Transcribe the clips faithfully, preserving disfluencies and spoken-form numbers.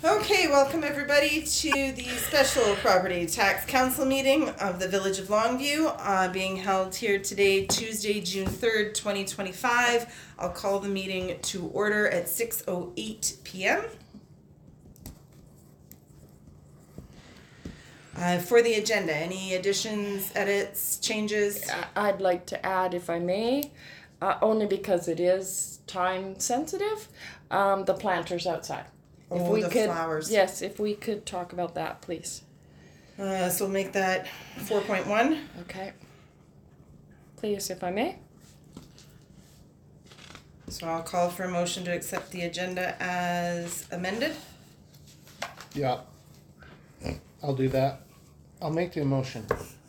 Okay, welcome everybody to the special property tax council meeting of the Village of Longview, uh, being held here today, Tuesday, June third, twenty twenty-five. I'll call the meeting to order at six oh eight p.m. Uh, for the agenda, any additions, edits, changes? I- I'd like to add, if I may, uh, only because it is time sensitive, um, the planters outside. If Oh, we the could, flowers. Yes, if we could talk about that, please. Uh, so we'll make that four point one. Okay. Please, if I may. So I'll call for a motion to accept the agenda as amended. Yeah, I'll do that. I'll make the motion.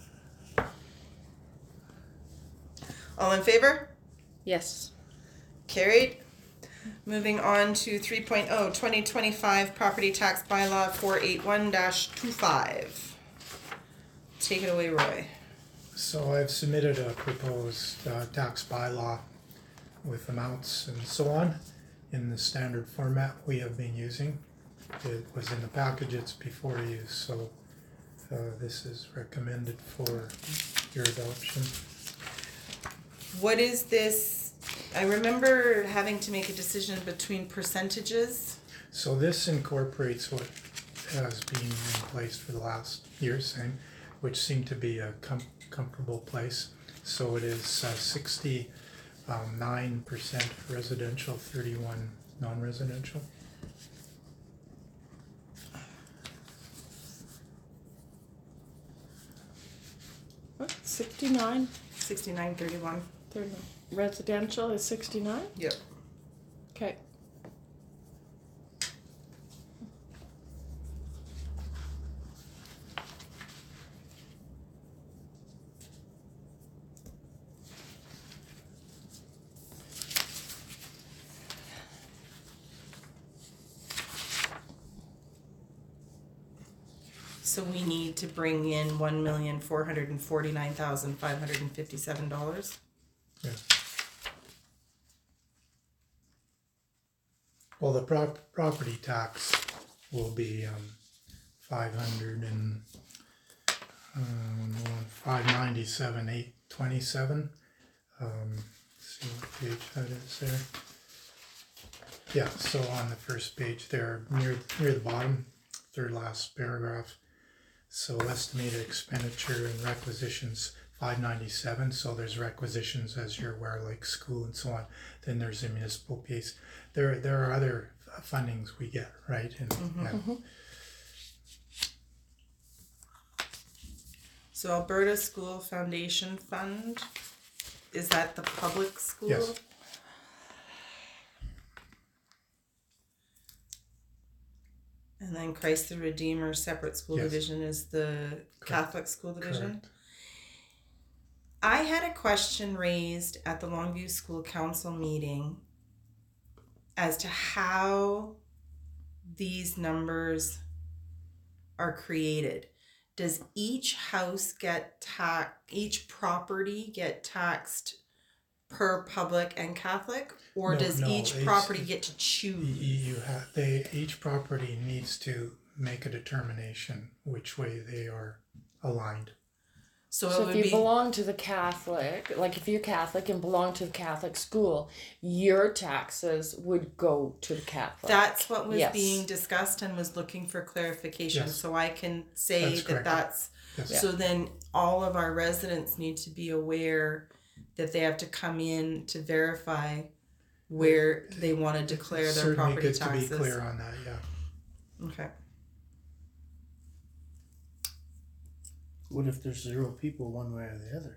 All in favor? Yes. Carried. Moving on to three point oh, twenty twenty-five Property Tax Bylaw four eighty-one dash twenty-five. Take it away, Roy. So I've submitted a proposed uh, tax bylaw with amounts and so on in the standard format we have been using. It was in the package, it's before you, so uh, this is recommended for your adoption. What is this? I remember having to make a decision between percentages. So this incorporates what has been in place for the last year, same, which seemed to be a com- comfortable place. So it is uh, sixty-nine percent residential, thirty-one non-residential. What? sixty-nine? sixty-nine thirty-one. thirty. Residential is sixty-nine? Yep. Okay. So we need to bring in one million four hundred and forty-nine thousand five hundred and fifty-seven dollars. Yeah. Well, the prop- property tax will be um, five hundred and um, five ninety seven eight twenty seven. Um, see what page that is there. Yeah, so on the first page there, near near the bottom, third last paragraph. So estimated expenditure and requisitions five ninety-seven. So there's requisitions, as you're aware, like school and so on. Then there's the municipal piece. There there are other fundings we get, right? And Mm-hmm. yeah. Mm-hmm. So Alberta School Foundation Fund, is that the public school? Yes. And then Christ the Redeemer separate school Yes. division is the Catholic school division? Correct. I had a question raised at the Longview School Council meeting as to how these numbers are created. Does each house get tax, each property get taxed per public and Catholic? Or No, does no, each it's- property get to You, choose? you have they each property needs to make a determination which way they are aligned. So, So it if would you be belong to the Catholic, like if you're Catholic and belong to the Catholic school, your taxes would go to the Catholic. that's what was Yes. being discussed and was looking for clarification. Yes. So I can say That's that correct. that's Yes. so then all of our residents need to be aware that they have to come in to verify where they want to declare their Certainly property good taxes. to be clear on that, yeah. Okay. What if there's zero people one way or the other?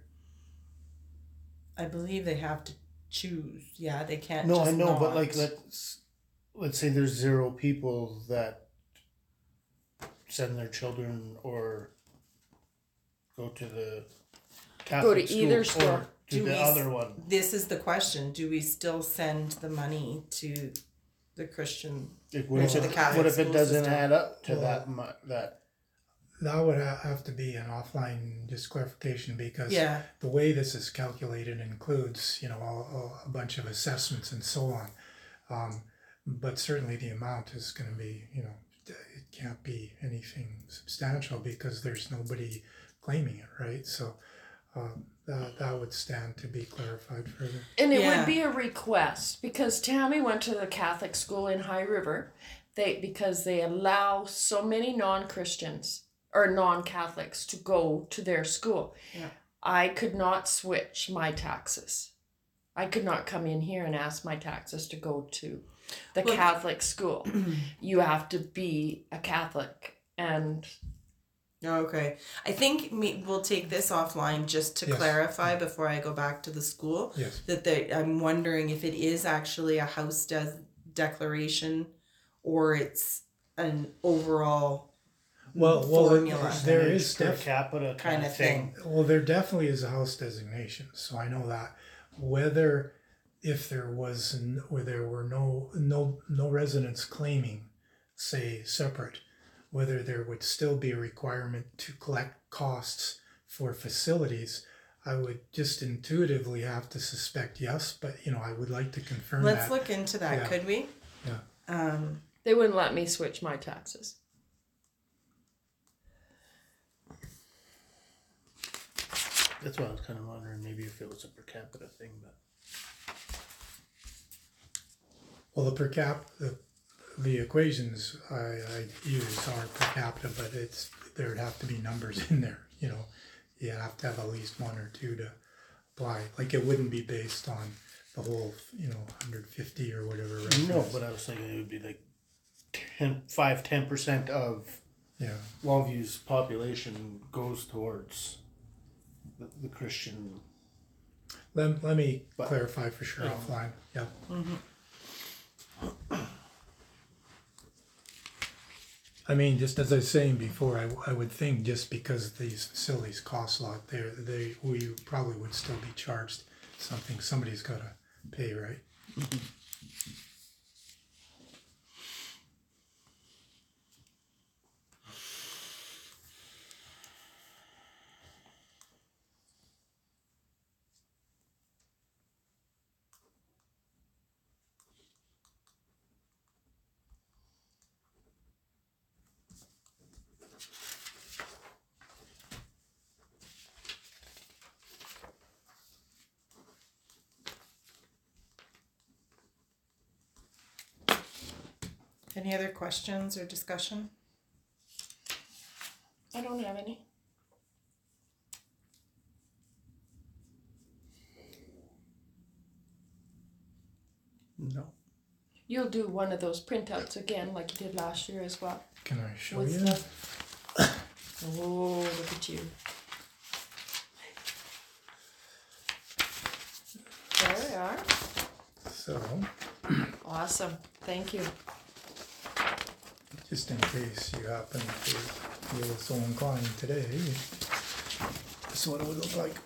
I believe they have to choose. Yeah, they can't No, just I know, not. but like let's let's say there's zero people that send their children or go to the Catholic either school school. or to Do the we- other one. This is the question. Do we still send the money to the Christian? If, what, if to the it, Catholic what if it school doesn't system? add up to Well, that mu- that That would ha- have to be an offline just clarification because Yeah. the way this is calculated includes, you know, a, a bunch of assessments and so on. Um, but certainly the amount is going to be, you know, it can't be anything substantial because there's nobody claiming it, right? So um, that that would stand to be clarified further. And it Yeah. would be a request because Tammy went to the Catholic school in High River. They because they allow so many non-Christians or non-Catholics to go to their school. Yeah. I could not switch my taxes. I could not come in here and ask my taxes to go to the Well- Catholic school. You have to be a Catholic, and Okay. I think me, we'll take this offline just to Yes. clarify before I go back to the school. Yes. That they, I'm wondering if it is actually a house des- declaration or it's an overall Well, well, formula. there is per def- capita kind, kind of thing. Well, there definitely is a house designation, so I know that. Whether if there was n- or there were no no no residents claiming, say separate, whether there would still be a requirement to collect costs for facilities, I would just intuitively have to suspect yes, but you know I would like to confirm Let's that. look into that, Yeah. could we? Yeah. Um, they wouldn't let me switch my taxes. That's why I was kind of wondering maybe if it was a per capita thing, but Well, the per cap the, the equations I, I use are per capita, but it's there'd have to be numbers in there. You know, you have to have at least one or two to apply. Like it wouldn't be based on the whole, you know, one hundred fifty or whatever. no. residents. But I was thinking it would be like ten, five, ten percent of Yeah. Longview's population goes towards the, the Christian. Let, let me But- clarify for sure Yeah. offline. Yeah. I mean, just as I was saying before, I, I would think just because these facilities cost a lot, they they we probably would still be charged something. Somebody's got to pay, right? any other questions or discussion? I don't have any. No. You'll do one of those printouts again like you did last year as well. Can I show With you? the- Oh, look at you. There we are. So, Awesome. Thank you. just in case you happen to feel so inclined today, this is what it would look like.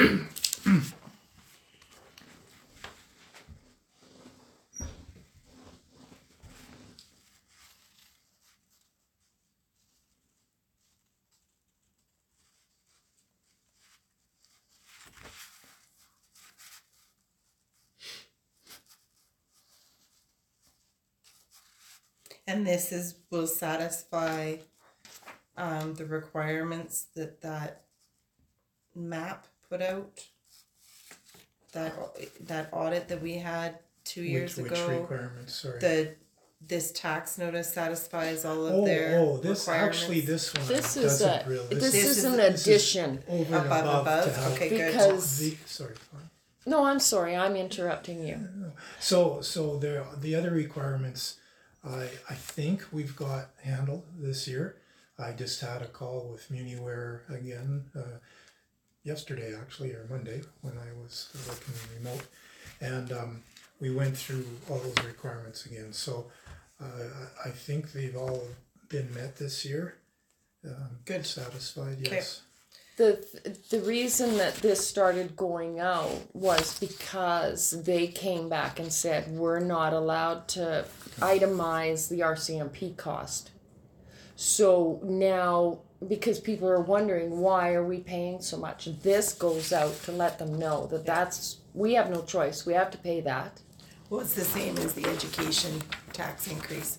And this is will satisfy um, the requirements that that map put out. That that audit that we had two years which, ago. Which requirements? Sorry. The this tax notice satisfies all of oh, their oh, this requirements. actually this one This is doesn't a really. this, This is is- an this is- addition. over and above above, above. to help Okay, good. Because- the, sorry. Fine. No, I'm sorry. I'm interrupting you. So, so the the other requirements, I I think we've got handled this year. I just had a call with MuniWare again uh, yesterday, actually, or Monday, when I was working remote, and um, we went through all those requirements again. So, uh, I I think they've all been met this year. Um, Good. Satisfied, Okay. yes. The the reason that this started going out was because they came back and said we're not allowed to itemize the R C M P cost. So now, because people are wondering why are we paying so much, this goes out to let them know that that's we have no choice. We have to pay that. Well, it's the same as the education tax increase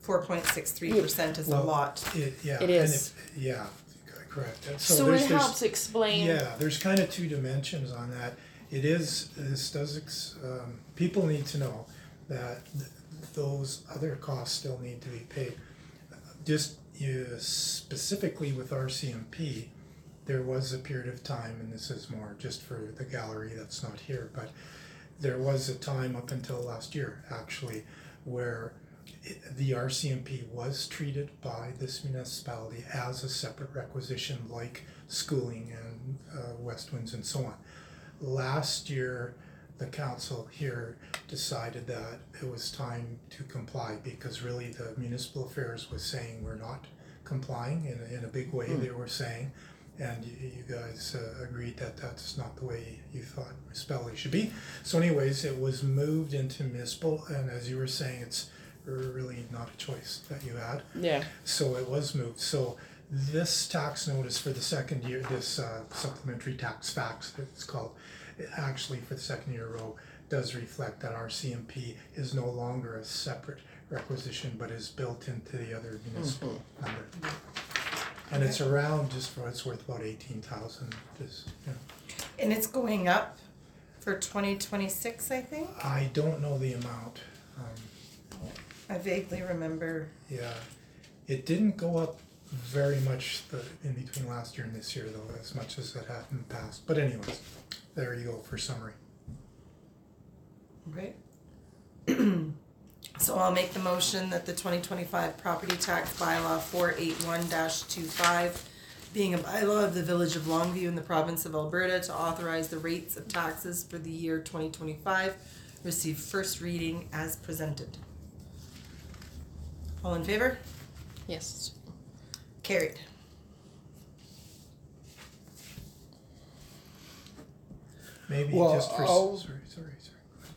four point six three percent is a Well, lot. It, yeah. It and is. if- Yeah, correct. And So, there's- it there's- helps explain. Yeah, there's kind of two dimensions on that. It is, this does, ex- um, people need to know that th- those other costs still need to be paid. Just you, specifically with R C M P, there was a period of time, and this is more just for the gallery that's not here, but there was a time up until last year, actually, where it, the R C M P was treated by this municipality as a separate requisition, like schooling and uh, West Winds and so on. Last year, the council here decided that it was time to comply, because really the municipal affairs was saying we're not complying in a, in a big way. They were saying, and you, you guys uh, agreed that that's not the way you thought municipality should be. So anyways, it was moved into municipal, and as you were saying, it's really not a choice that you had. Yeah. So it was moved. So this tax notice for the second year, this uh, supplementary tax fax, it's called, it actually for the second year in a row does reflect that R C M P is no longer a separate requisition, but is built into the other municipal number. And it's around, just for what it's worth, about eighteen thousand. Just, you know. And it's going up for twenty twenty-six, I think. I don't know the amount. Um, I vaguely remember. Yeah, it didn't go up very much the, in between last year and this year, though, as much as it had in the past. But anyways, there you go for summary. Okay. So I'll make the motion that the twenty twenty-five property tax bylaw four eighty-one dash twenty-five, being a bylaw of the Village of Longview in the province of Alberta to authorize the rates of taxes for the year twenty twenty-five, receive first reading as presented. All in favor? Yes. Carried. Maybe Well, just for, I'll- sorry, sorry, sorry.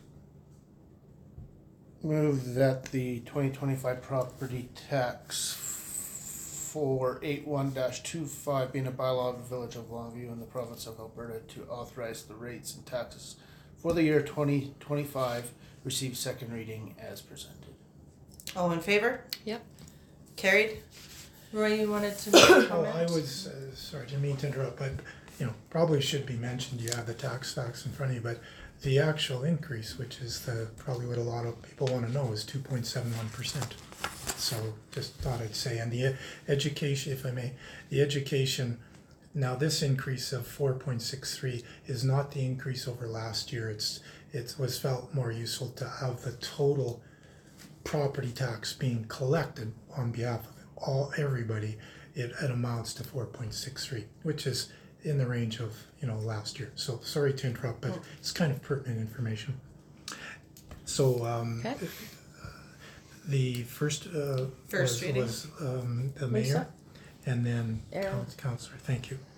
Move that the twenty twenty-five property tax four eighty-one dash twenty-five being a bylaw of the Village of Longview in the province of Alberta to authorize the rates and taxes for the year twenty twenty-five receive second reading as presented. All in favor? Yep. Carried. Roy, you wanted to make a Oh, comment? I was, uh, sorry, didn't mean to interrupt, but, you know, probably should be mentioned, you have the tax facts in front of you, but the actual increase, which is the, probably what a lot of people wanna know, is two point seven one percent. So, just thought I'd say, and the e- education, if I may, the education, now this increase of four point six three is not the increase over last year, it's, it was felt more useful to have the total property tax being collected on behalf of all, everybody, it, it amounts to four point six three, which is in the range of, you know, last year. So sorry to interrupt, but it's kind of pertinent information. So um, Okay. the first uh, First was, reading. was um, the Lisa? mayor, and then Aaron. coun- councillor. Thank you.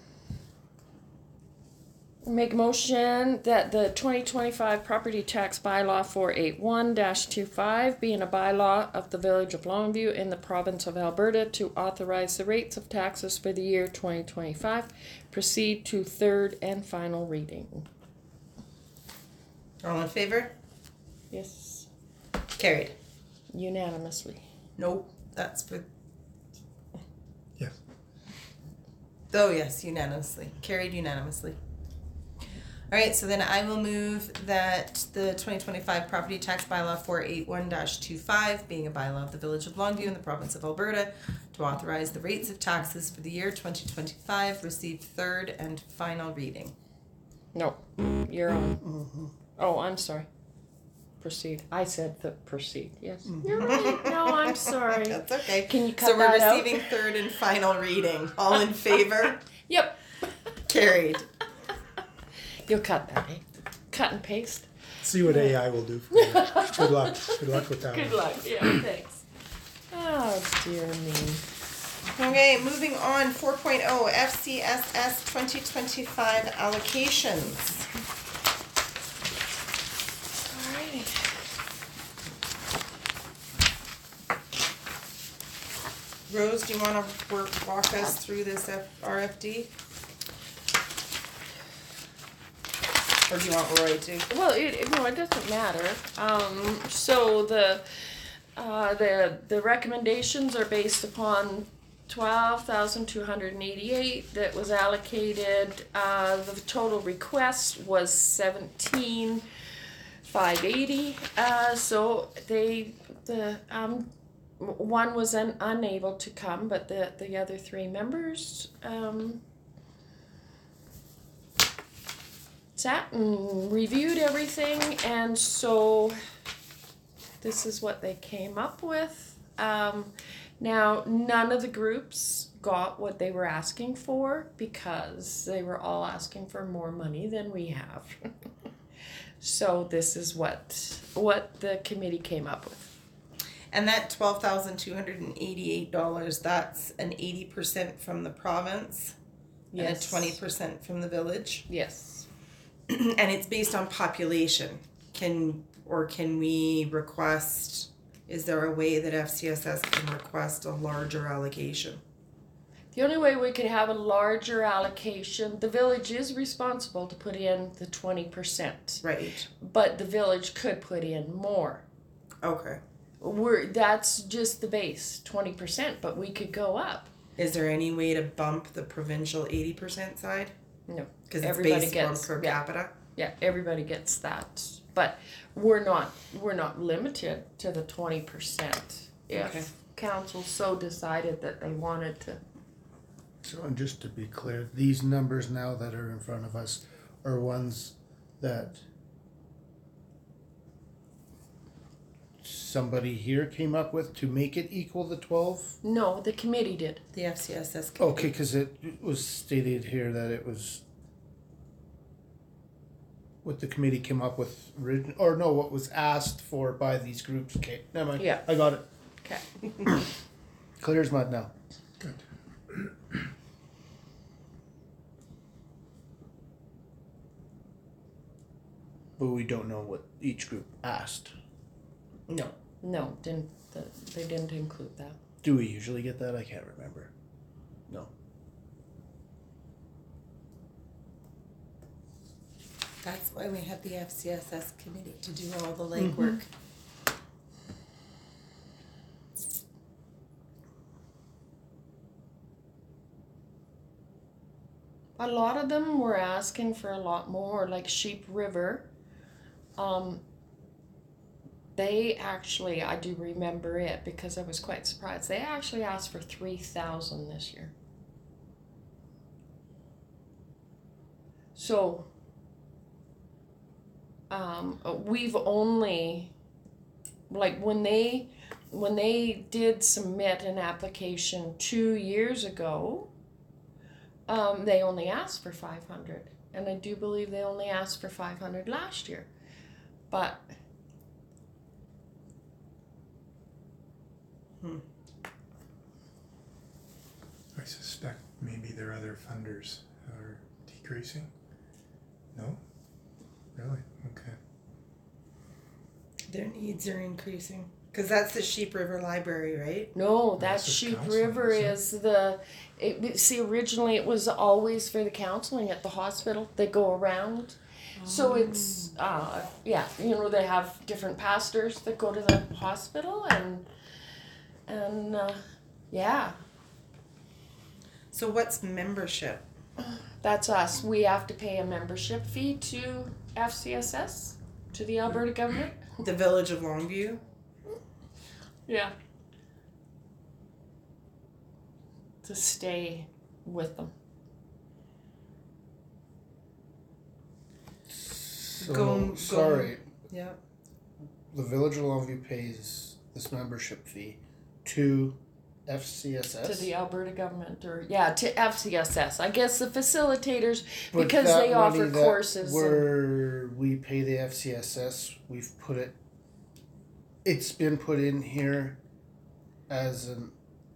Make a motion that the twenty twenty-five property tax bylaw four eighty-one dash twenty-five being a bylaw of the Village of Longview in the province of Alberta to authorize the rates of taxes for the year twenty twenty-five proceed to third and final reading. All in favor? Yes. Carried. Unanimously. Nope, that's for, Yes. oh yes, unanimously. Carried unanimously. All right, so then I will move that the twenty twenty-five property tax bylaw four eighty-one dash twenty-five, being a bylaw of the Village of Longview in the province of Alberta, to authorize the rates of taxes for the year twenty twenty-five, receive third and final reading. No, you're on. Oh, I'm sorry. Proceed. I said the proceed. Yes. You're right. No, I'm sorry. That's okay. Can you cut So we're that out? receiving third and final reading. All in favor? Yep. Carried. You'll cut that, eh? Cut and paste. See what A I will do for you. Good luck. Good luck with that Good one. luck. Yeah, thanks. Oh, dear me. Okay, moving on, four oh, F C S S twenty twenty-five allocations. Alrighty. Rose, do you want to work, walk us through this F- R F D? Or do you want Roy to? Well, it, it- no, it doesn't matter. Um, so the Uh, the, the recommendations are based upon twelve thousand two hundred eighty-eight that was allocated. Uh, the total request was seventeen five eighty. Uh, so they, the, um, one was un- unable to come, but the, the other three members, um, sat and reviewed everything, and so this is what they came up with. Um, now, none of the groups got what they were asking for because they were all asking for more money than we have. So this is what what the committee came up with. And that twelve thousand two hundred eighty-eight dollars, that's an eighty percent from the province and a Yes. twenty percent from the village. Yes. And it's based on population. Can or can we request, is there a way that F C S S can request a larger allocation? The only way we could have a larger allocation, the village is responsible to put in the twenty percent, Right. but the village could put in more. Okay. We're that's just the base, twenty percent, but we could go up. Is there any way to bump the provincial eighty percent side? No. Because it's Everybody based gets- on per yeah. capita? Yeah, everybody gets that, but we're not we're not limited to the twenty percent. If Okay. council so decided that they wanted to. So, and just to be clear, these numbers now that are in front of us are ones that somebody here came up with to make it equal the twelve? No, the committee did. The F C S S committee. Okay, because it was stated here that it was what the committee came up with, orig- or no, what was asked for by these groups. Okay, never mind. Yeah. I got it. Okay. Clear as mud now. Good. But we don't know what each group asked. No. No, didn't the, they didn't include that. Do we usually get that? I can't remember. No. That's why we have the F C S S committee to do all the legwork. A lot of them were asking for a lot more, like Sheep River. Um, they actually, I do remember it because I was quite surprised. They actually asked for three thousand this year. So, um, we've only, like when they, when they did submit an application two years ago, Um, they only asked for five hundred, and I do believe they only asked for five hundred last year. But Hmm. I suspect maybe their other funders are decreasing. No? Really? Okay. Their needs are increasing. Because that's the Sheep River Library, right? no, that That's the Sheep counseling, River isn't it? is the. It, see, originally it was always for the counseling at the hospital. They go around, so it's uh yeah, you know they have different pastors that go to the hospital and and uh, yeah, So what's membership? that's us. We have to pay a membership fee to F C S S, to the Alberta government. The Village of Longview? Yeah. To stay with them. So, Go- go- sorry. Yeah. The Village of Longview pays this membership fee to F C S S. To the Alberta government, or yeah, to F C S S. I guess the facilitators, But because that they money offer that courses. and- Where we pay the F C S S, we've put it. It's been put in here as an.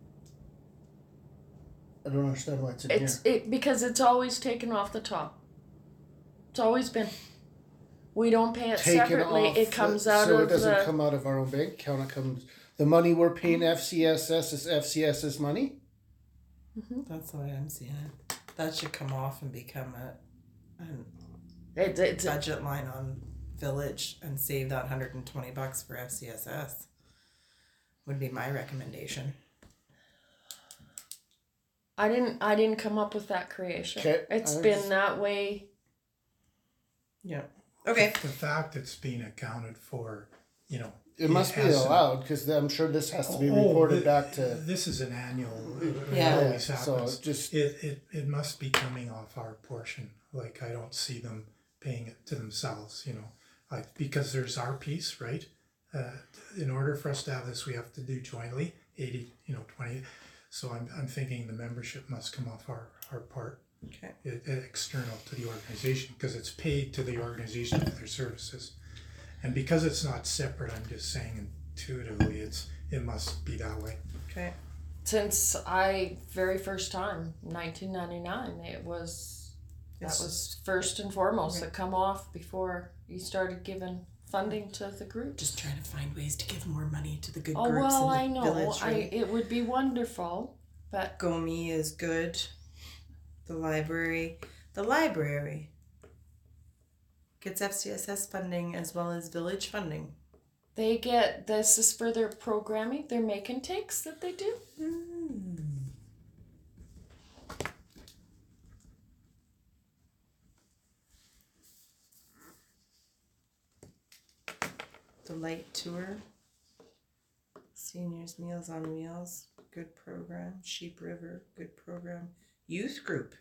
I don't understand why it's in it's here. it because it's always taken off the top. It's always been. We don't pay it Taken separately. off It the- comes out so of it doesn't the. come out of our own bank account. It comes. The money we're paying F C S S is F C S S money. That's the way I'm seeing it. That should come off and become a, an It, it's budget line on Village and save that one hundred twenty bucks for F C S S. would be my recommendation. I didn't I didn't come up with that creation. Okay, It's I been just- that way. Yeah. Okay. The fact it's being accounted for, you know. It must be hasn't- allowed, because I'm sure this has to be Oh, reported thi- back to. This is an annual, it Yeah. always So happens. just, It, it, it must be coming off our portion, like I don't see them paying it to themselves, you know. Like, because there's our piece, right? Uh, in order for us to have this, we have to do jointly, eighty, you know, twenty. So I'm, I'm thinking the membership must come off our, our part, Okay. it, it external to the organization, because it's paid to the organization for their services. And because it's not separate, I'm just saying intuitively, it's, it must be that way. Okay. Since I very first time, nineteen ninety-nine, it was It's- that was first and foremost Okay. that come off before you started giving funding to the group. Just trying to find ways to give more money to the good Oh groups well, in I the know. village. I Right? it would be wonderful, but GOMI is good. The library, the library gets F C S S funding as well as village funding. they get this is for their programming, their make and takes that they do. The light tour, seniors meals on wheels, good program. Sheep River, good program. Youth group.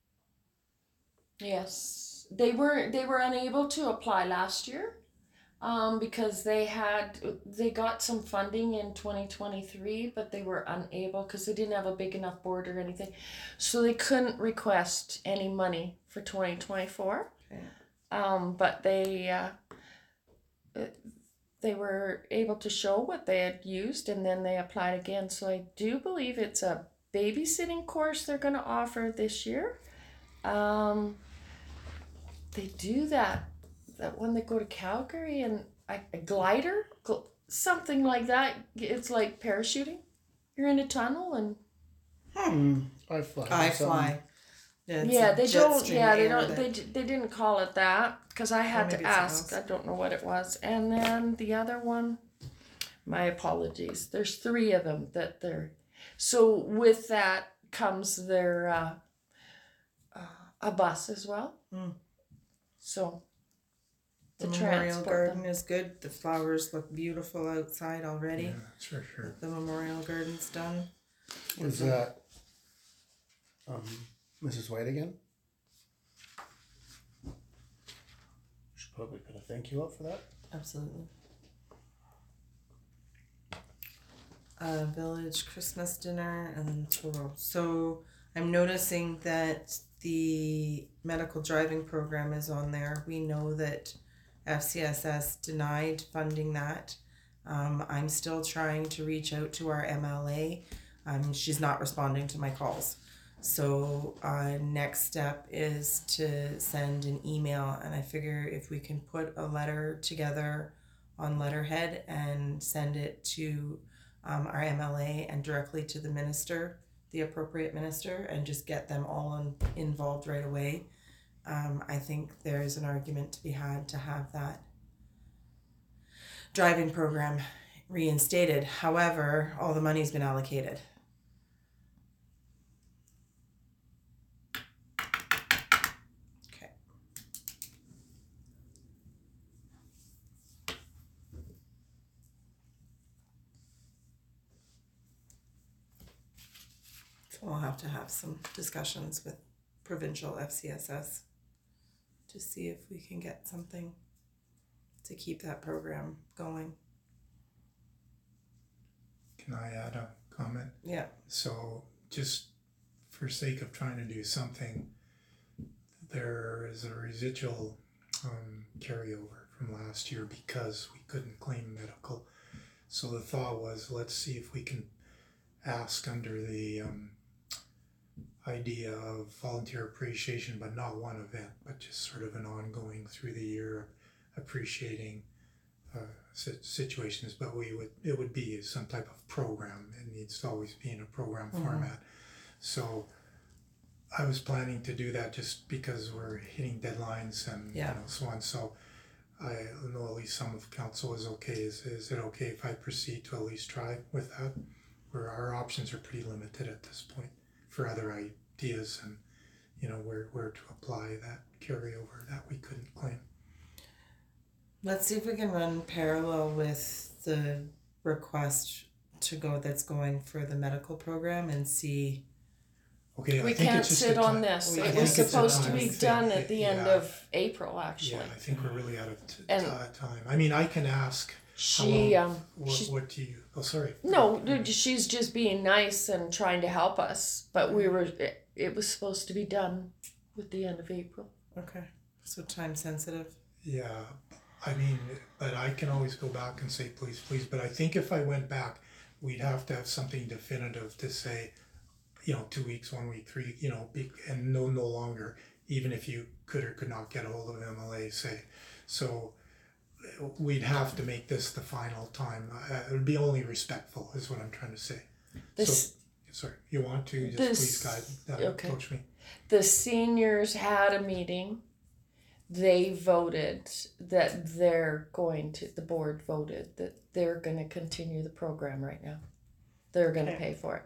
Yes, they were they were unable to apply last year, um, because they had they got some funding in twenty twenty-three, but they were unable because they didn't have a big enough board or anything, so they couldn't request any money for twenty twenty-four. Okay. Um, but they uh, uh, they were able to show what they had used, and then they applied again. So I do believe it's a babysitting course they're going to offer this year. Um, they do that that when they go to Calgary and a, a glider, gl- something like that. It's like parachuting. You're in a tunnel and hmm, I fly. I Something. fly. it's yeah, a they jet don't. stream Yeah, they air don't. that- They d- they didn't call it that because I had maybe to it's ask. else. I don't know what it was. And then the other one, my apologies. There's three of them that they're. So with that comes their uh, uh, a bus as well. Mm. So The to memorial transport garden them. is good. The flowers look beautiful outside already. Yeah, that's for sure. The memorial garden's done. Was that um, Missus White again? Should probably put a thank you out for that. Absolutely. Uh, village Christmas dinner and then total. So I'm noticing that the medical driving program is on there. We know that F C S S denied funding that. Um, I'm still trying to reach out to our M L A. Um, she's not responding to my calls. So uh, next step is to send an email, and I figure if we can put a letter together on letterhead and send it to um, our M L A and directly to the minister, the appropriate minister, and just get them all in, involved right away. Um, I think there's an argument to be had to have that driving program reinstated. However, all the money's been allocated. Okay. So we'll have to have some discussions with provincial F C S S to see if we can get something to keep that program going. Can I add a comment? Yeah. So just for sake of trying to do something, there is a residual um, carryover from last year because we couldn't claim medical. So the thought was, let's see if we can ask under the um, idea of volunteer appreciation, but not one event, but just sort of an ongoing through the year appreciating uh, situations. But we would it would be some type of program. It needs to always be in a program Mhm. format. So I was planning to do that just because we're hitting deadlines and Yeah. you know, so on. So I know at least some of council is okay. Is, is it okay if I proceed to at least try with that? Where our options are pretty limited at this point for other ideas and, you know, where, where to apply that carryover that we couldn't claim. Let's see if we can run parallel with the request to go that's going for the medical program and see. Okay, We I think can't it's just sit a on time- this. We It can't. was I think it's a supposed to time be thing. done at the end Yeah. of April, actually. Yeah, I think we're really out of t- And- uh, time. I mean, I can ask. She, how long- um, What, she, what do you? Oh, sorry. no, dude, she's just being nice and trying to help us. But we were, it, it was supposed to be done with the end of April. Okay. So time sensitive. Yeah, I mean, but I can always go back and say, please, please. But I think if I went back, we'd have to have something definitive to say, you know, two weeks, one week, three, you know, be, and no, no longer, even if you could or could not get a hold of M L A, say. So we'd have to make this the final time. Uh, it would be only respectful, is what I'm trying to say. This, So, sorry, you want to just This- please guide, uh, okay. coach me. the seniors had a meeting. They voted that they're going to, the board voted that they're going to continue the program right now. They're going to Okay. pay for it.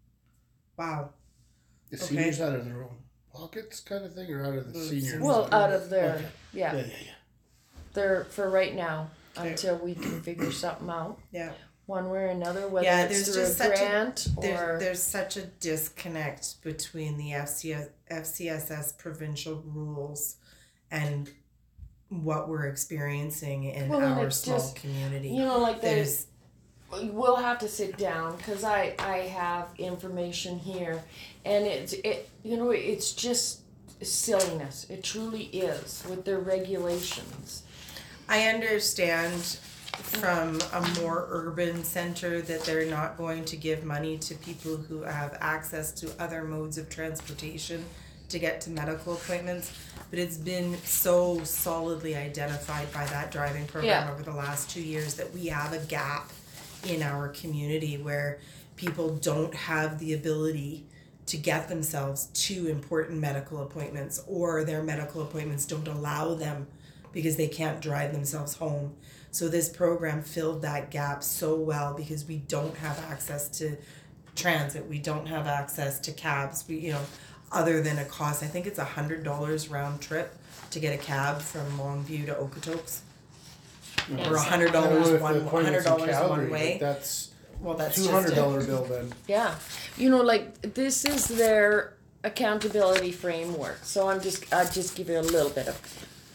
Wow. The Okay. seniors out of their own pockets, kind of thing, or out of the Mm, senior. Well, out of their, Okay. yeah, Yeah, yeah, yeah. they're for right now Okay. until we can figure something out Yeah. one way or another, whether Yeah, it's there's through just a such a- grant There, or there's such a disconnect between the F C S, F C S S provincial rules and what we're experiencing in Well, and our it's small just- community. you know, like there's. There's We'll have to sit down because I I have information here, and it's it you know it's just silliness. It truly is with their regulations. I understand from a more urban center that they're not going to give money to people who have access to other modes of transportation to get to medical appointments, but it's been so solidly identified by that driving program Yeah. over the last two years that we have a gap in our community where people don't have the ability to get themselves to important medical appointments, or their medical appointments don't allow them because they can't drive themselves home. So this program filled that gap so well because we don't have access to transit, we don't have access to cabs, we, you know, other than a cost, I think it's a hundred dollars round trip to get a cab from Longview to Okotoks. Or a hundred I don't know dollars if the one, appointment's hundred in dollars Calgary, one but way. That's Well, that's two just hundred it. dollar bill then. Yeah, you know, like this is their accountability framework. So I'm just I'll just give you a little bit of.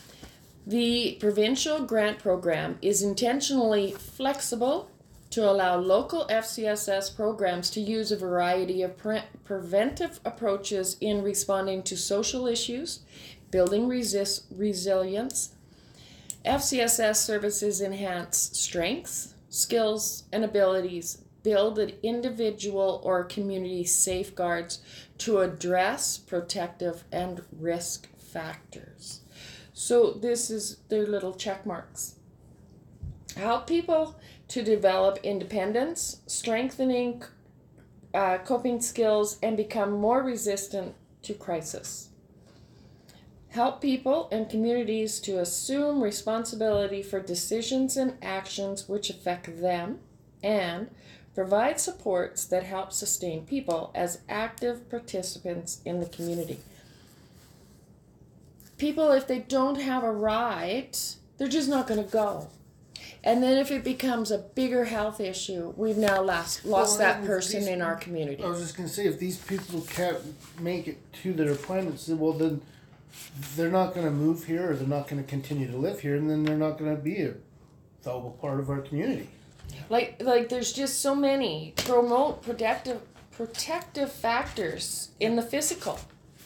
The provincial grant program is intentionally flexible to allow local F C S S programs to use a variety of pre- preventive approaches in responding to social issues, building resist- resilience. F C S S services enhance strengths, skills, and abilities, build an individual or community safeguards to address protective and risk factors. So this is their little check marks. Help people to develop independence, strengthening uh, coping skills, and become more resistant to crisis. Help people and communities to assume responsibility for decisions and actions which affect them, and provide supports that help sustain people as active participants in the community. People, if they don't have a ride, they're just not going to go. And then if it becomes a bigger health issue, we've now lost, lost Well, that if person these- in our community. I was just gonna say, if these people can't make it to their appointments, then- well then, they're not gonna move here, or they're not gonna continue to live here, and then they're not gonna be a valuable part of our community. Like, like there's just so many promote protective protective factors in the physical.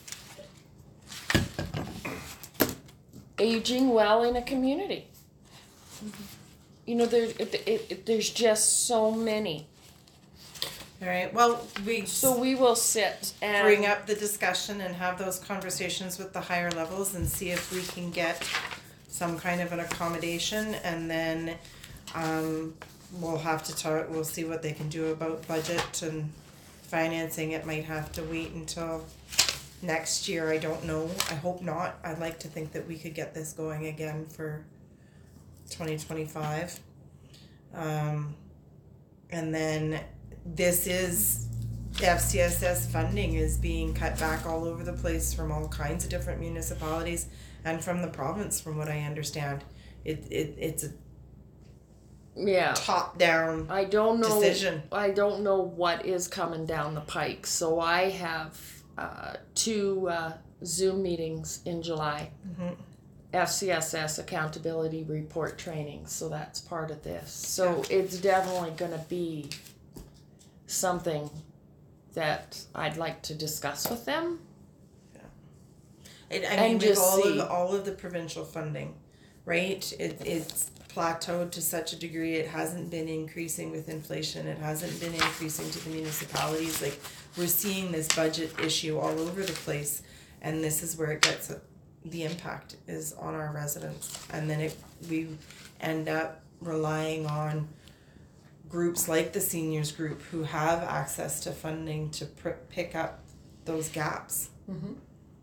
Aging well in a community. You know, there's it, it, it, there's just so many. All right, well, we So we will sit and bring up the discussion and have those conversations with the higher levels and see if we can get some kind of an accommodation, and then um, we'll have to talk, we'll see what they can do about budget and financing. It might have to wait until next year, I don't know, I hope not. I'd like to think that we could get this going again for twenty twenty-five. Um, and then this is F C S S funding is being cut back all over the place from all kinds of different municipalities and from the province, from what I understand. It, it it's a Yeah. top down I don't know. decision. I don't know what is coming down the pike. So I have uh, two uh, Zoom meetings in July. Mhm. F C S S accountability report training. So that's part of this. So it's definitely going to be something that I'd like to discuss with them. It, I And mean, with just all see. of all of the provincial funding, right? It it's plateaued to such a degree. It hasn't been increasing with inflation. It hasn't been increasing to the municipalities. Like, we're seeing this budget issue all over the place, and this is where it gets a, the impact is on our residents, and then it we end up relying on groups like the seniors group who have access to funding to pr- pick up those gaps. Mm-hmm.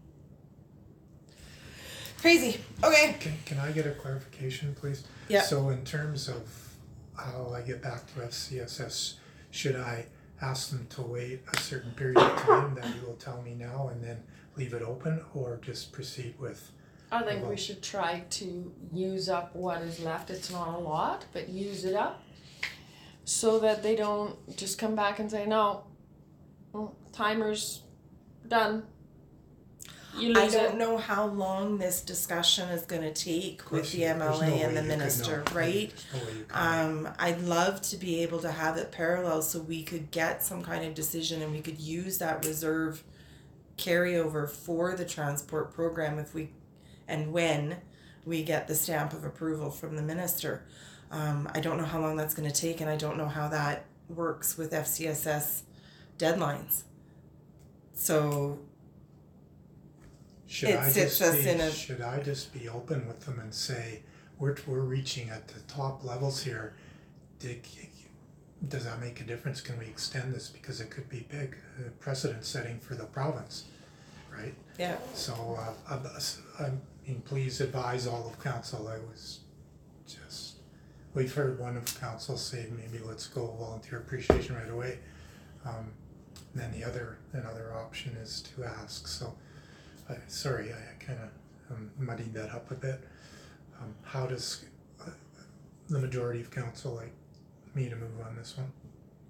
Crazy. Okay. Can, can I get a clarification, please? Yeah. So in terms of how I get back to F C S S, should I ask them to wait a certain period of time that you will tell me now and then leave it open, or just proceed with? I think we should try to use up what is left. It's not a lot, but use it up so that they don't just come back and say, no, mm, timer's done. You I lose don't it. know how long this discussion is going to take Of with course the you- M L A there's no and way the you could minister, know. right? There's no way you could know. Um, I'd love to be able to have it parallel so we could get some kind of decision and we could use that reserve carryover for the transport program if we and when we get the stamp of approval from the minister. Um, I don't know how long that's going to take, and I don't know how that works with F C S S deadlines. So Should it I sits just us be, in a- should I just be open with them and say, we're, we're reaching at the top levels here, Did, does that make a difference? Can we extend this, because it could be big, uh, precedent setting for the province, right? yeah. So, uh, I, I mean, please advise all of council. I was just, we've heard one of council say, maybe let's go volunteer appreciation right away. Um, and then the other, another option is to ask, so, I, sorry, I kinda um, muddied that up a bit. Um, how does uh, the majority of council like me to move on this one?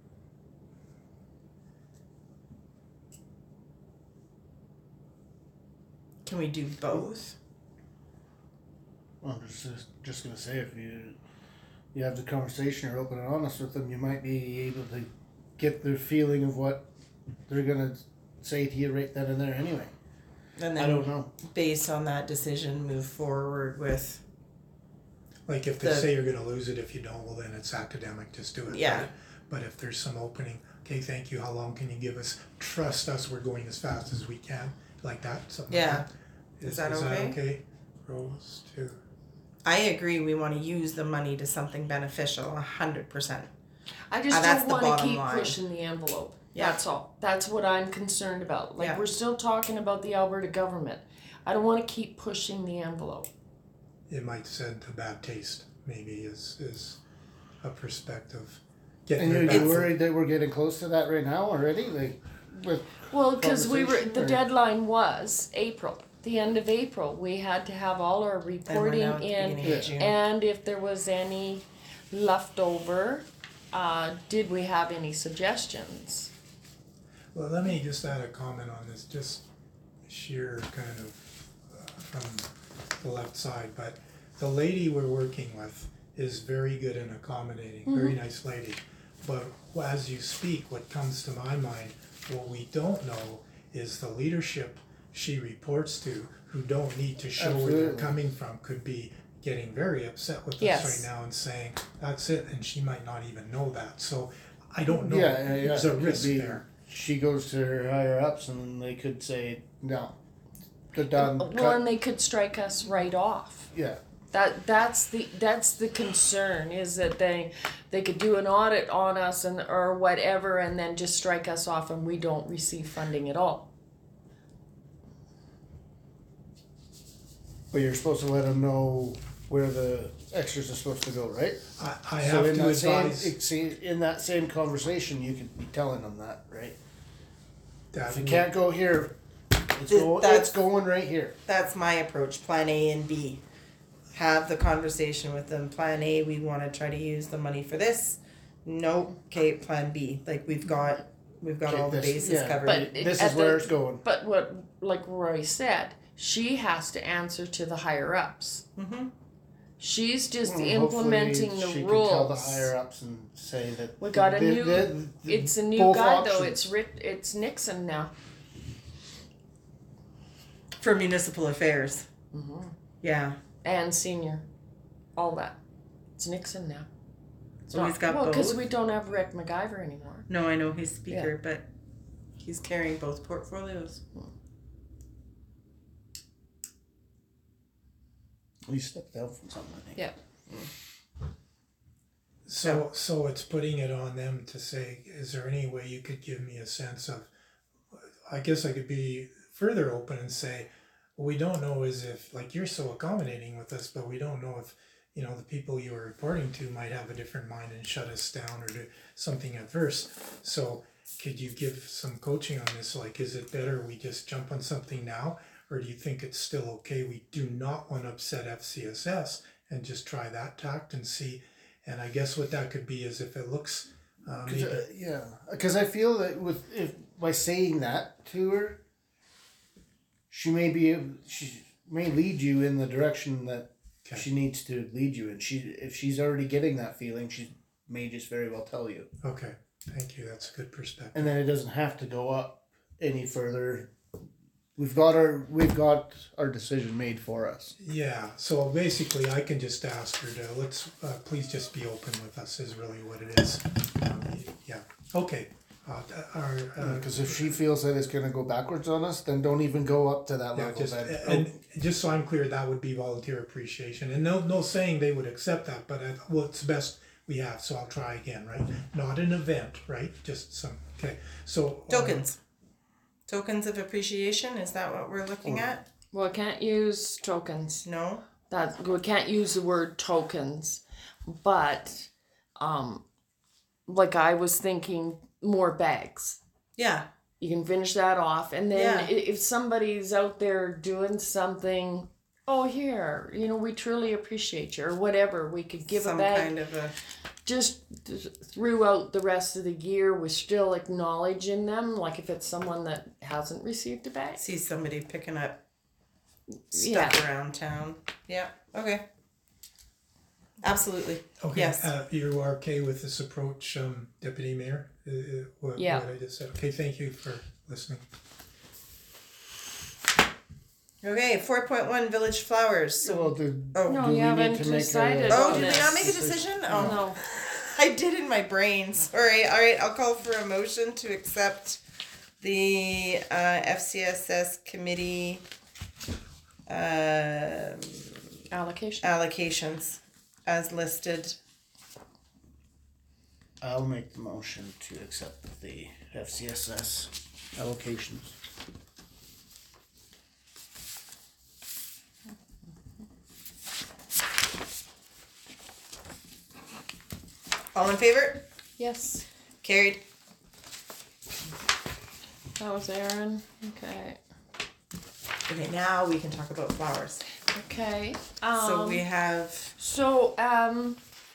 Can we do both? Well, I'm just, just gonna say, if you you have the conversation, you're open and honest with them, you might be able to get their feeling of what they're gonna say to you right then and there anyway. And I then don't know. based on that decision, move forward with Like if they The- say you're gonna lose it, if you don't, well then it's academic, just do it. Yeah. right? But if there's some opening, okay, thank you, how long can you give us? Trust us, we're going as fast as we can, like that, something like Yeah. that. Is that okay? okay? Rose, too. I agree we want to use the money to something beneficial a hundred percent. I just Uh, that's don't the want to bottom keep line. pushing the envelope. Yeah. That's all. That's what I'm concerned about. Like, Yeah. we're still talking about the Alberta government. I don't want to keep pushing the envelope. It might send a bad taste, maybe, is, is a perspective. Getting And their you're, back you foot. worried that we're getting close to that right now already? Like, with Well, because we were, Conversation the or- deadline was April, the end of April. We had to have all our And we're reporting now at the in. beginning of June. And if there was any leftover, uh, did we have any suggestions? Well, let me just add a comment on this, just sheer kind of uh, from the left side, but the lady we're working with is very good and accommodating, very nice lady. But as you speak, what comes to my mind, what we don't know is the leadership she reports to, who don't need to show where they're Absolutely. coming from, could be getting very upset with Yes. us right now and saying, that's it, and she might not even know that. So I don't know, yeah, yeah, yeah, there's a it could risk be- there. She goes to her higher ups and they could say, no, the done. Well, cut. and they could strike us right off. Yeah, That that's the that's the concern, is that they they could do an audit on us and or whatever and then just strike us off and we don't receive funding at all. but you're supposed to let them know where the extras are supposed to go, right? I, I So have in to that same, advise ex- see, in that same conversation, you could be telling them that, right? that If you we- can't go here, it's Th- going, that's- it's going right here. That's my approach, plan A and B. Have the conversation with them. Plan A, we want to try to use the money for this. Nope. Okay, plan B. Like we've got, we've got Okay, all the this- bases yeah. covered. But This at is where the- it's going. But what, like Roy said, she has to answer to the higher ups. Mm-hmm. She's just Well, implementing hopefully the she rules. can tell the higher ups and say that We got a the- new. the- the- it's a new both guy though. options. It's Rit, It's Nixon now. For municipal affairs. Mm-hmm. Yeah. And senior, all that. It's Nixon now. It's So he's got well because both? we don't have Rick MacGyver anymore. No, I know he's speaker, but he's carrying both portfolios. He stepped down from something, I think. Yeah. So, so it's putting it on them to say, is there any way you could give me a sense of, I guess I could be further open and say, what we don't know is if, like, you're so accommodating with us, but we don't know if, you know, the people you are reporting to might have a different mind and shut us down or do something adverse. So could you give some coaching on this? Like, is it better we just jump on something now? Or do you think it's still okay? We do not want to upset F C S S and just try that tact and see. And I guess what that could be is if it looks, uh, Cause, maybe, uh, yeah, because I feel that with if by saying that to her, she may be able, she may lead you in the direction that Okay. she needs to lead you in. She if she's already getting that feeling, she may just very well tell you, okay, thank you. That's a good perspective. and then it doesn't have to go up any further. We've got our we've got our decision made for us. Yeah, so basically I can just ask her to, let's, uh, please just be open with us is really what it is. Um, yeah, okay. Uh, our, uh, Because if she feels that it's going to go backwards on us, then don't even go up to that yeah, level. just, then. and just so I'm clear, that would be volunteer appreciation. And no, no saying they would accept that, but uh, well, it's the best we have, so I'll try again, right? Not an event, right? Just some, okay, so. uh, Tokens. Tokens of appreciation, is that what we're looking at? Well, we can't use tokens. No? That we can't use the word tokens, but um, like I was thinking, more bags. Yeah. You can finish that off, and then Yeah. i if somebody's out there doing something, oh here, you know, we truly appreciate you, or whatever, we could give Some a bag. kind of a Just th- throughout the rest of the year, we're still acknowledging them. Like if it's someone that hasn't received a bag, see somebody picking up stuff Yeah. around town. Yeah. Okay. Absolutely. Okay, Yes. uh, you are okay with this approach, um, Deputy Mayor? Uh, uh, what, Yeah. what I just said. Okay, thank you for listening. Okay, four point one Village Flowers. So well, do, oh No, do you we haven't need to make decided a, Oh, on did we this. not make a decision? Oh no. I did in my brain. Sorry. All right, I'll call for a motion to accept the uh, F C S S committee um Allocation. allocations as listed. I'll make the motion to accept the F C S S allocations. All in favor? Yes, Carried. that was Aaron. Okay. Okay, now we can talk about flowers. Okay. Um, So we have So, um,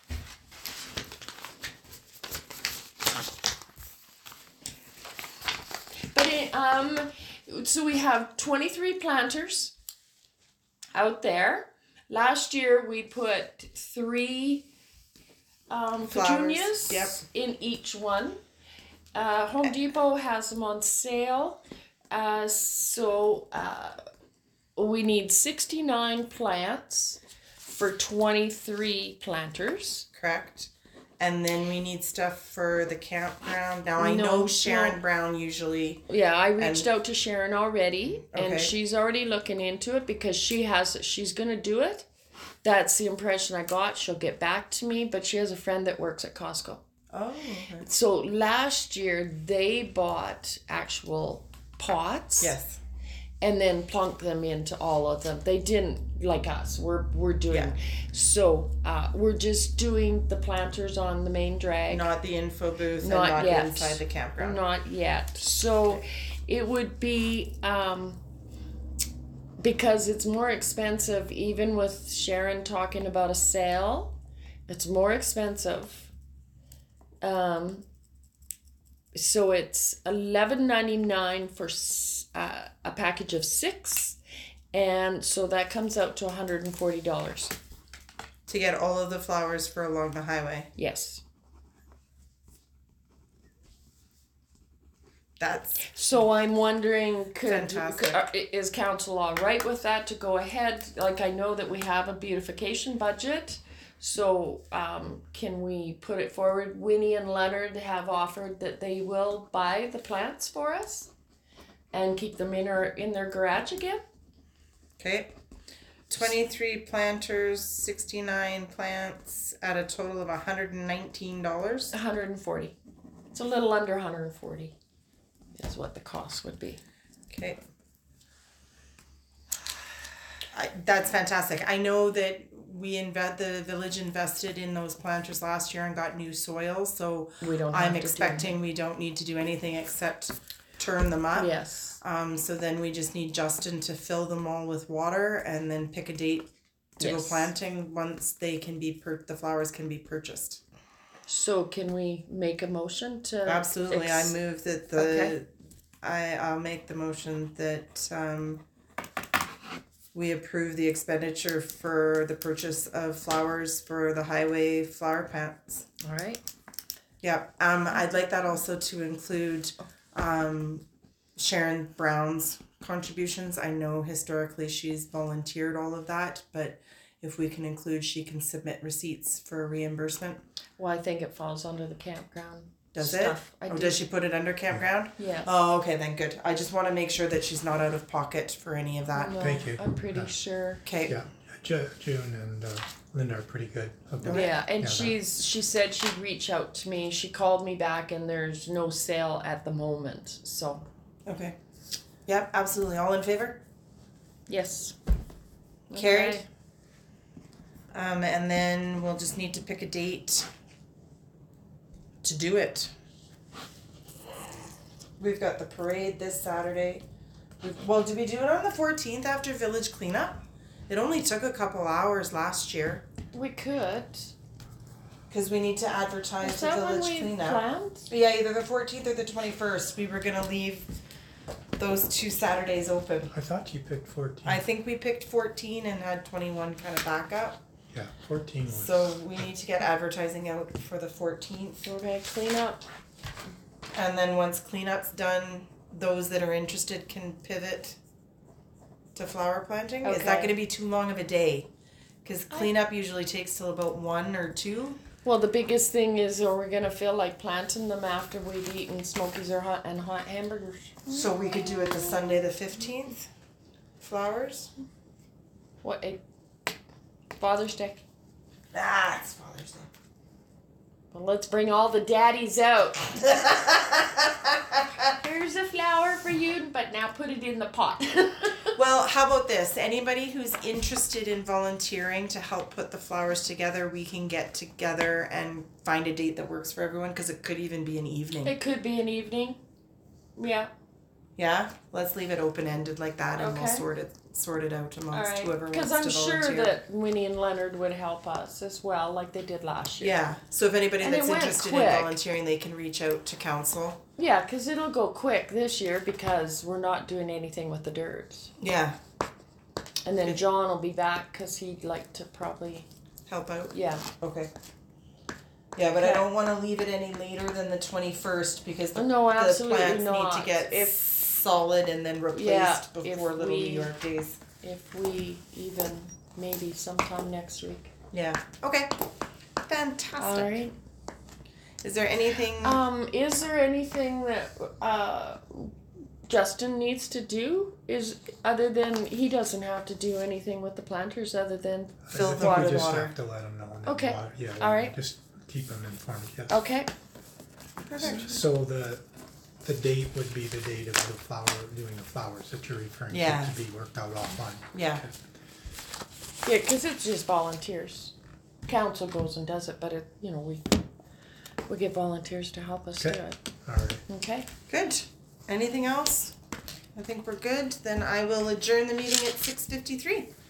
but it, um, so we have twenty-three planters out there. Last year we put three um, Flowers, petunias yep. in each one. Uh, Home Depot has them on sale. Uh, so uh, we need sixty-nine plants for twenty-three planters. correct. And then we need stuff for the campground. Now I No, know no. Sharon Brown usually Yeah, I reached And- out to Sharon already, Okay. and she's already looking into it because she has she's gonna do it. That's the impression I got. She'll get back to me, but she has a friend that works at Costco. Oh, okay. So last year they bought actual pots. Yes. and then plunk them into all of them. They didn't like us. We're we're doing Yeah. so. Uh, we're just doing the planters on the main drag. Not the info booth Not and not yet. inside the campground. Not yet. So it would be um, because it's more expensive. Even with Sharon talking about a sale, it's more expensive. Um, so it's eleven ninety nine for s- uh, a package of six, and so that comes out to one hundred and forty dollars. To get all of the flowers for along the highway. Yes. That's So I'm wondering, could, Fantastic. could uh, is council all right with that to go ahead? Like, I know that we have a beautification budget, so um, can we put it forward? Winnie and Leonard have offered that they will buy the plants for us and keep them in our in their garage again. okay. twenty-three planters, sixty-nine plants at a total of one hundred nineteen dollars. one hundred and forty. It's a little under one hundred and forty. Is what the cost would be. Okay. I, that's fantastic. I know that we invest the village invested in those planters last year and got new soil, so We don't. Have I'm to expecting we don't need to do anything except turn them up. Do yes. Um, so then we just need Justin to fill them all with water and then pick a date to go Yes. planting once they can be per- the flowers can be purchased. So can we make a motion to? Absolutely, ex- I move that the Okay. I I'll make the motion that um we approve the expenditure for the purchase of flowers for the highway flower plants. All right. Yeah, um, I'd like that also to include um Sharon Brown's contributions. I know historically she's volunteered all of that, but if we can include, she can submit receipts for reimbursement. Well, I think it falls under the campground. Does stuff. it? I Oh, do. does she put it under campground? Yeah. Oh, okay, then good. I just want to make sure that she's not out of pocket for any of that. No, Thank you. I'm pretty Yeah. sure. Okay. Yeah, Ju- June and uh, Linda are pretty good. about- Yeah, and Yeah, that- she's she said she'd reach out to me. She called me back, and there's no sale at the moment. So Okay. Yep, absolutely. All in favor? yes. Carried. Okay. Um, and then we'll just need to pick a date to do it. We've got the parade this Saturday. We've, well, did we do it on the fourteenth after village cleanup? It only took a couple hours last year We could. because we need to advertise Is the that when village we cleanup. planned? Yeah, either the fourteenth or the twenty-first. We were gonna leave those two Saturdays open. I thought you picked fourteen. I think we picked fourteen and had twenty-one kind of backup. Yeah, fourteen was. So we need to get advertising out for the fourteenth. We're gonna clean up. And then once cleanup's done, those that are interested can pivot to flower planting. Is that Okay. gonna be too long of a day? Cause cleanup usually takes till about one or two. Well, the biggest thing is, are we gonna feel like planting them after we've eaten Smokies or hot and hot hamburgers? So we could do it the Sunday the fifteenth. Flowers? What? A Father's Day. Ah, it's Father's Day. Well, let's bring all the daddies out. Here's a flower for you, but now put it in the pot. Well, how about this? Anybody who's interested in volunteering to help put the flowers together, we can get together and find a date that works for everyone because it could even be an evening. It could be an evening. Yeah. Yeah? Let's leave it open ended like that and we'll Okay. sort it sort it out All amongst right. whoever wants Because to I'm sure volunteer. that Winnie and Leonard would help us as well, like they did last year. Yeah. So if anybody And it that's went interested quick. in volunteering, they can reach out to council. Yeah, because it'll go quick this year because we're not doing anything with the dirts. Yeah. And then Good. John will be back because he'd like to probably, Help out. yeah. Okay. Yeah, but I Okay. don't want to leave it any later than the twenty-first because the, No, the absolutely plants need not. to get If- solid and then replaced Yeah, before if Little we- New York Days. If we even, maybe sometime next week. Yeah. Okay. Fantastic. All right. Is there anything? Um, is there anything that uh, Justin needs to do? Is other than he doesn't have to do anything with the planters other than Fill I the think water we just water. have to let them know. and then Okay. water- Yeah. All right. Just keep them informed, yes. okay. Perfect. So the the date would be the date of the flower, doing the flowers that you're referring Yeah. to, to be worked out offline. Yeah. Yeah, because it's just volunteers. Council goes and does it, but it, you know, we we get volunteers to help us Okay. do it. Alright, Okay. Good. Anything else? I think we're good. Then I will adjourn the meeting at six fifty-three.